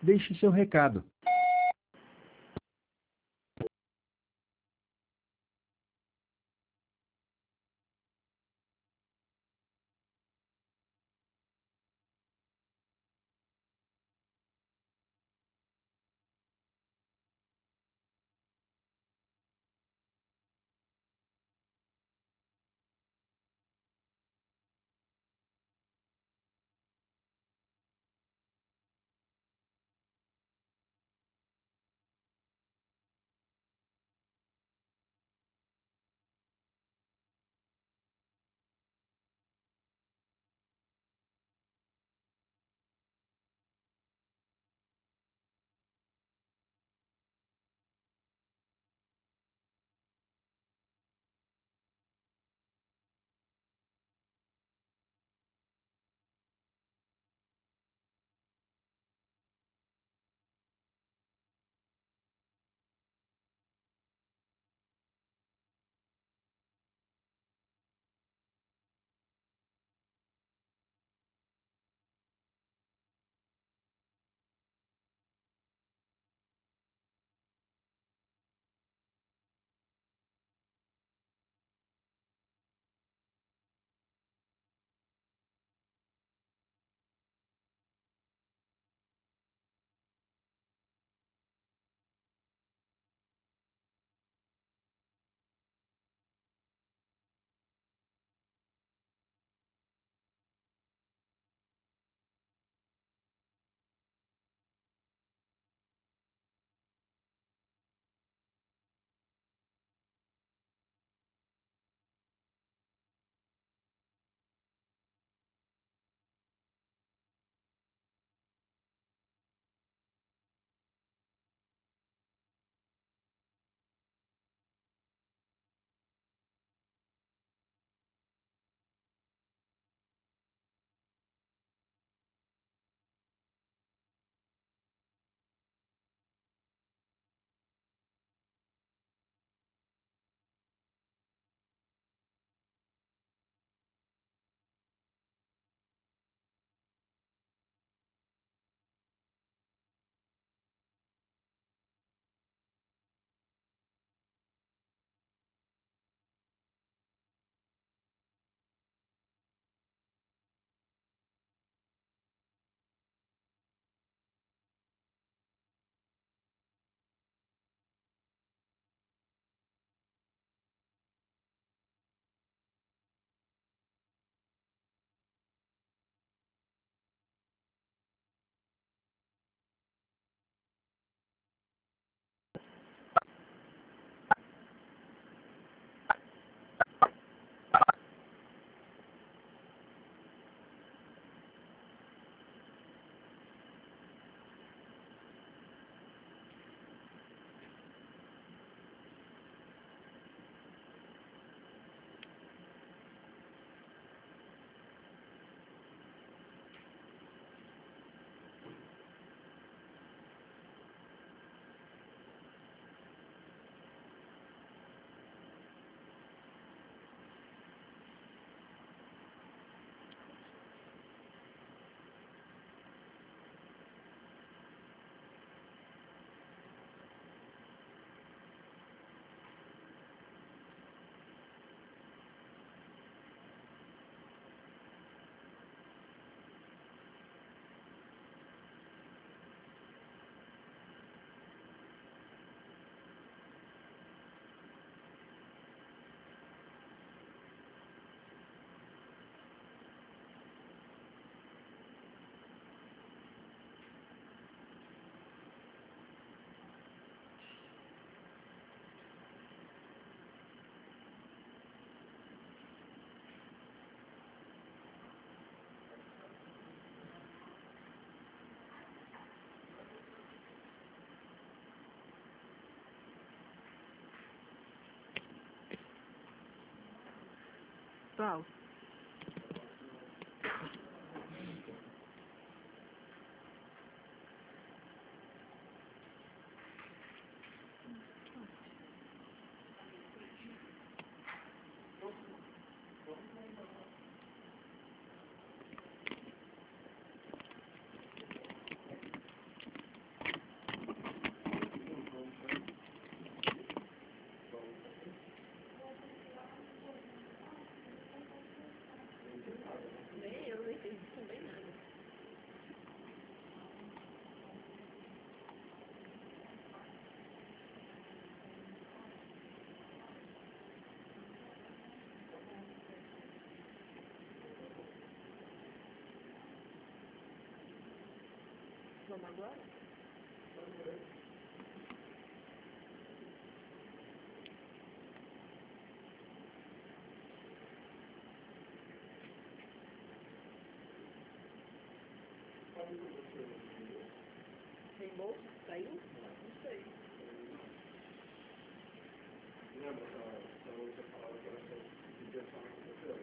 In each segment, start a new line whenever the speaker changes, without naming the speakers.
Deixe seu recado.
Qual?
Vamos agora? Reembolso? Saiu? Não sei.
Lembra essa outra palavra que era só intenção que aconteceu?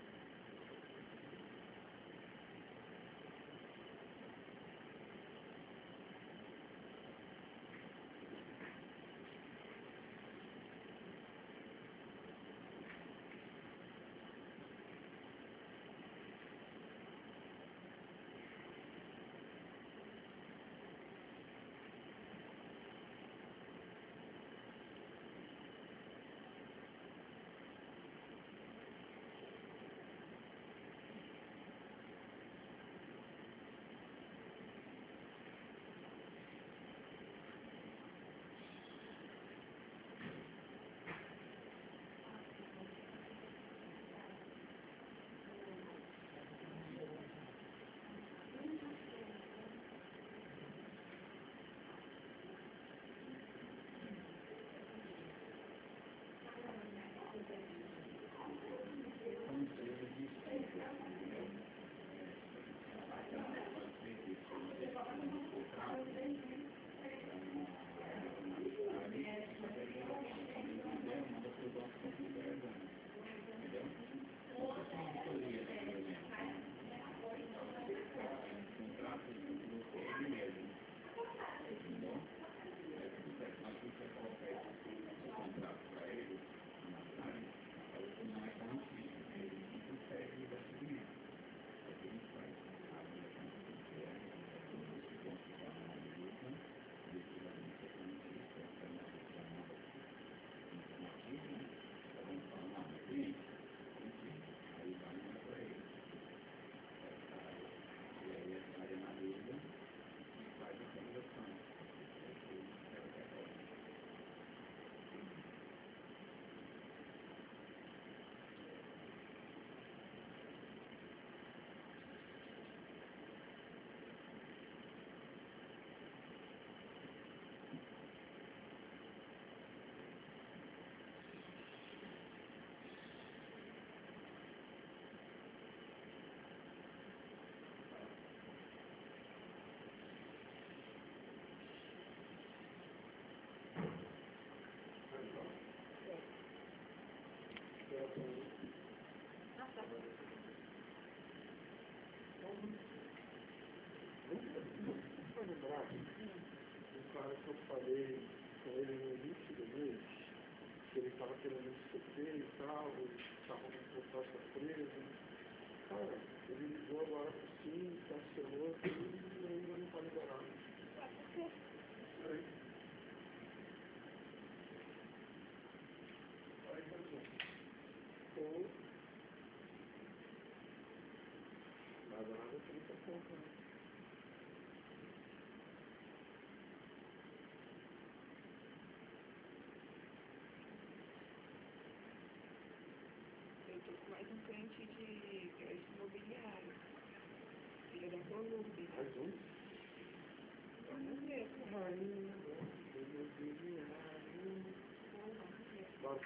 O cara que eu falei com ele no início do mês, que ele estava querendo esquecer e tal, ele estava com proposta presa. Cara, ele ligou agora por sim, cancelou tudo e ainda não está liberado.
Por quê?
Peraí. Ou nada 30 pontos, né?
Eu tô com mais um cliente de crédito imobiliário. Filha da Colômbia.
Mais um?
Vamos ver.
Rainha do imobiliário. Bora.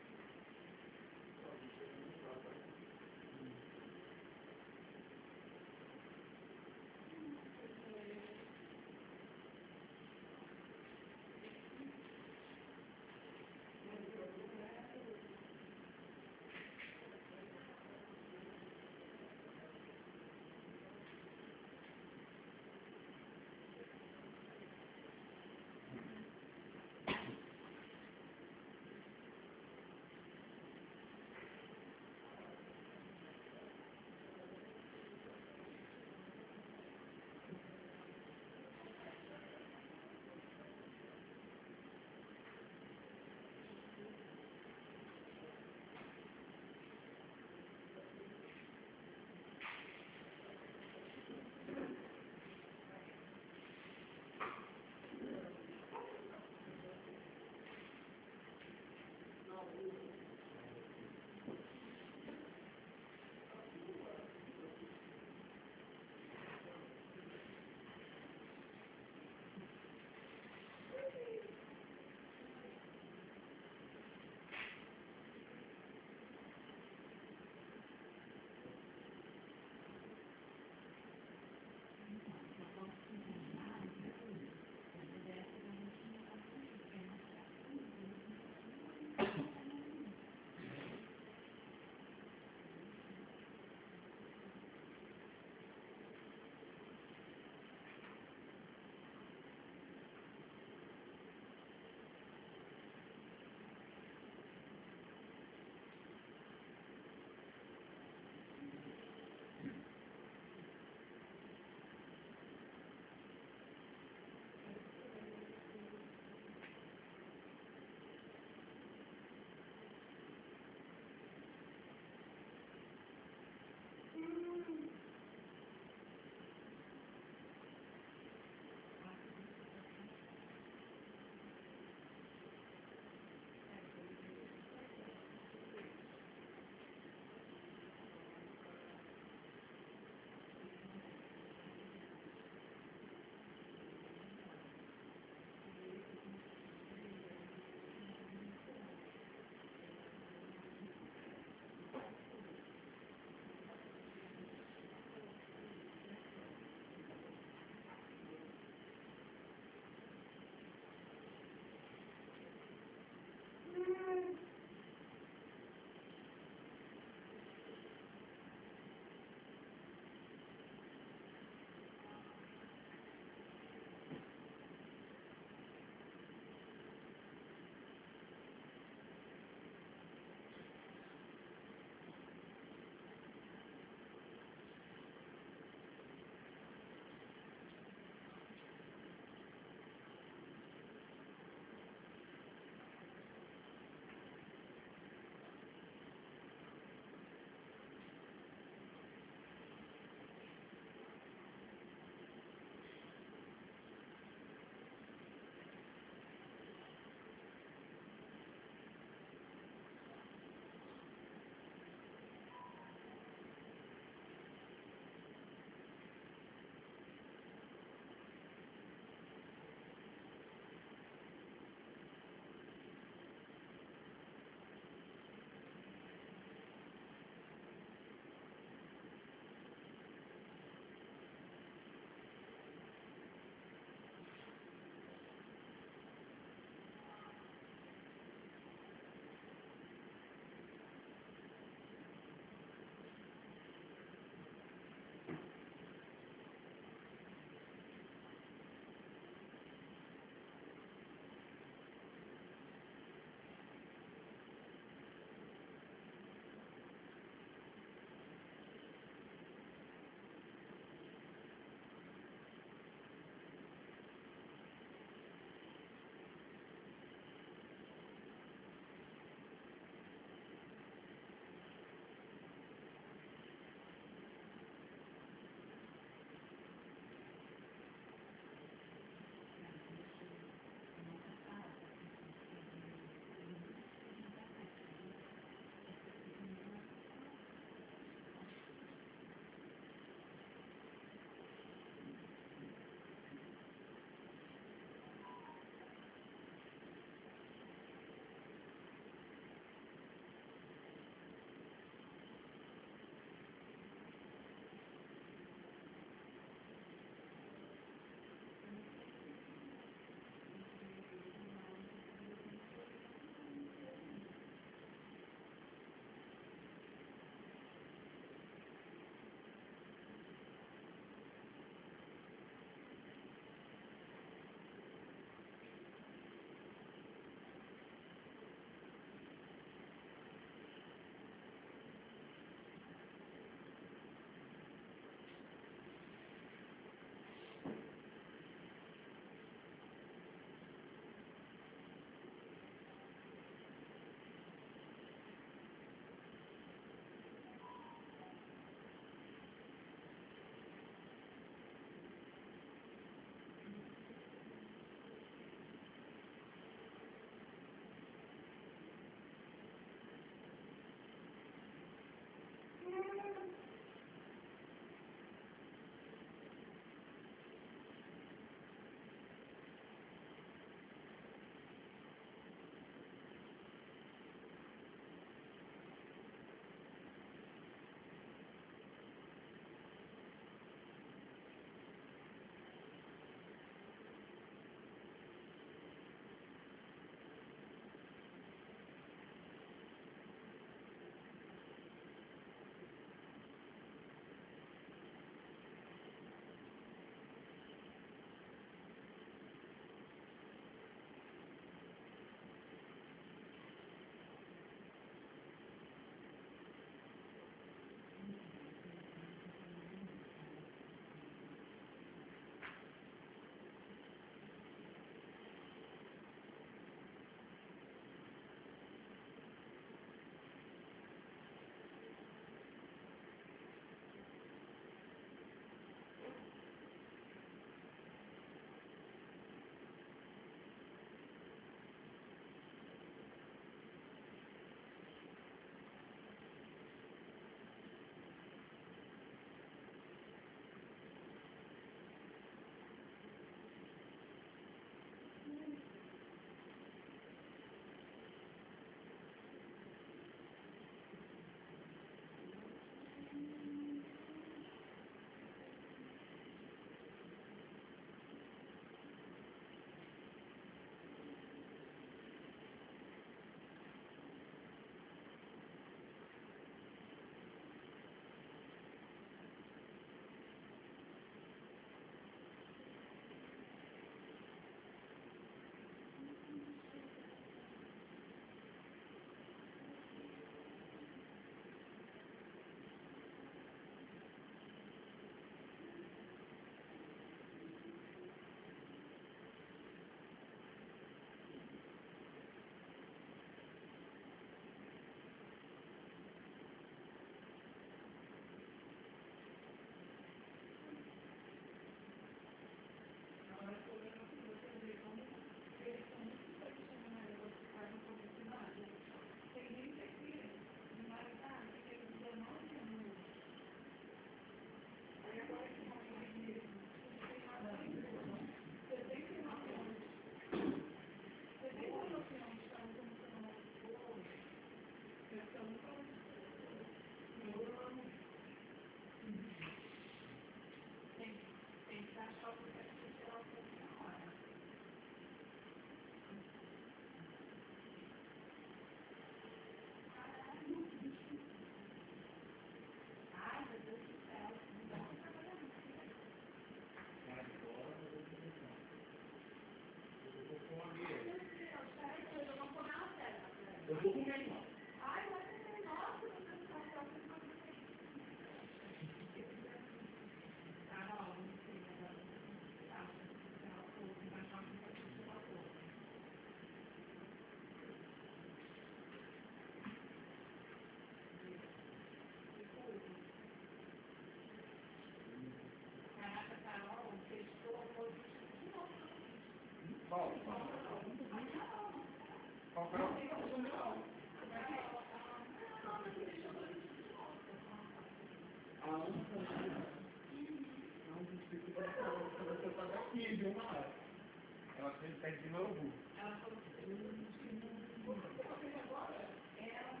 Não, disse que você pagar 15 uma hora. Ela pede de novo.
Ela falou que você agora, ela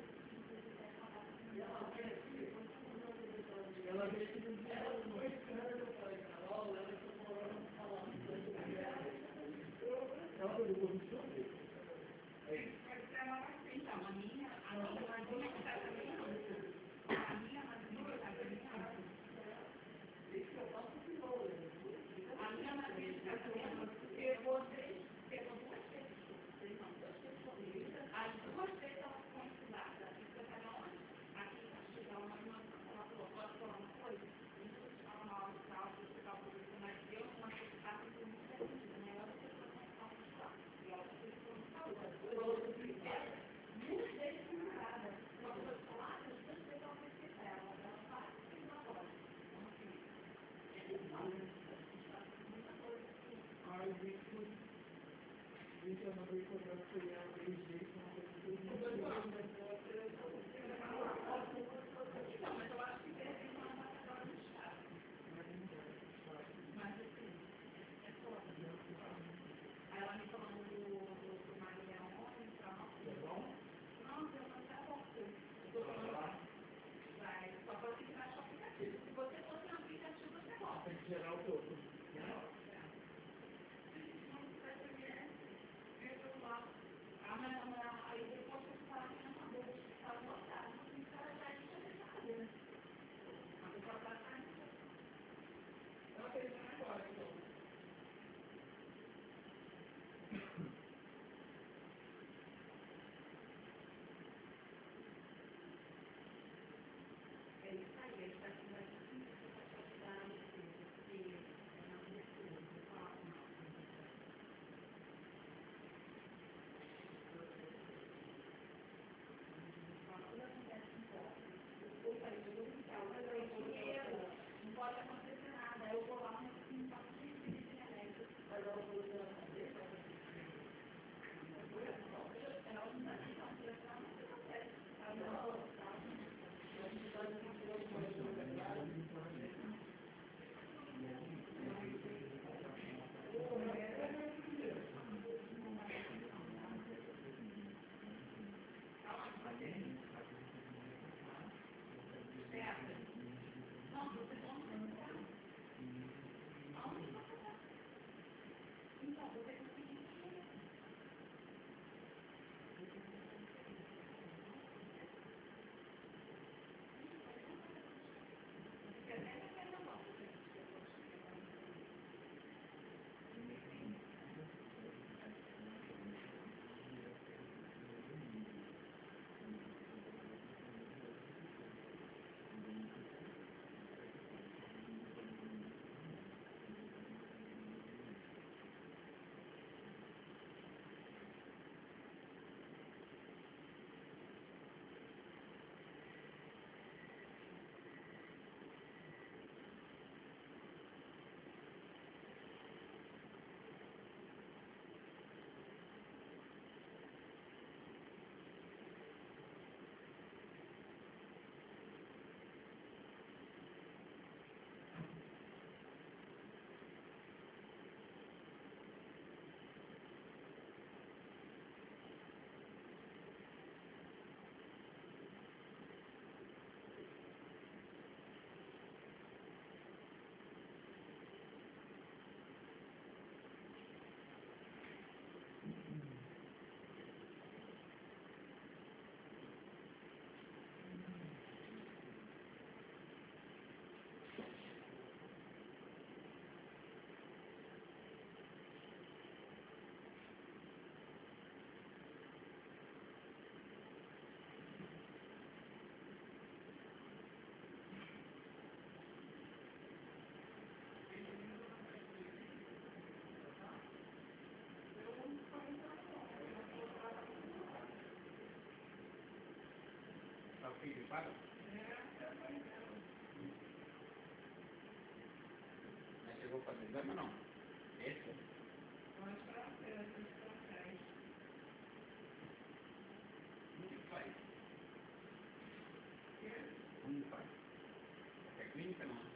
ela veio aqui no dia, ela foi estranha, eu falei, Carol, ela está falando ela foi do comissionário.
ela vai ser, então, a minha madrinha que está também, a minha madrinha que está também, a minha madrinha que está também, porque vocês pegam duas vezes, as duas vezes ela foi estudada, e você vai onde? Aqui em Caxias, ela falou, pode falar uma coisa? Isso estava na aula de cálculo, você estava professor, mas eu não achei que estava muito defendida, né? Ela foi para uma aula de cálculo, e ela foi para uma aula de cálculo. Duas vezes estudada, uma coisa falada, duas vezes ela foi estudada, ela faz, tem uma hora. Então, assim, é muita coisa, assim.
Ai, gente, eu não vou encontrar com ela, bem jeito, uma coisa que eu não sei.
Então, mas eu acho que deve ter uma matadora no estado. Mas, assim, é foda. Aí ela me falando do Maria ontem, pra nossa.
É bom?
Não, eu não tá bom. Eu tô falando, vai, só pra você tirar seu aplicativo. Se você fosse no aplicativo, você gosta.
Tem que gerar o teu.
Aí depois que você fala que não acabou, você fala, nossa, esse cara já é interessado. A pessoa tá saindo. Eu acredito agora, então. É isso aí, ele está sendo assim, você está ajudando, porque é uma pessoa, eu falo, não. Não pode acontecer nada. Eu vou lá, não faço nem internet. Mas ela falou que ela não deixa. Ela não dá nem não, porque ela não se acontece. Ela não
Filho, paga? Mas chegou a fazer exame ou não? Esse?
Mas para ser, a gente consegue.
Onde faz? Onde faz? É
muita não.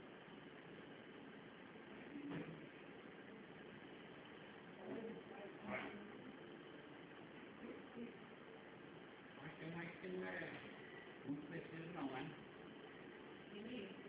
Acho que não é muito preciso não, né?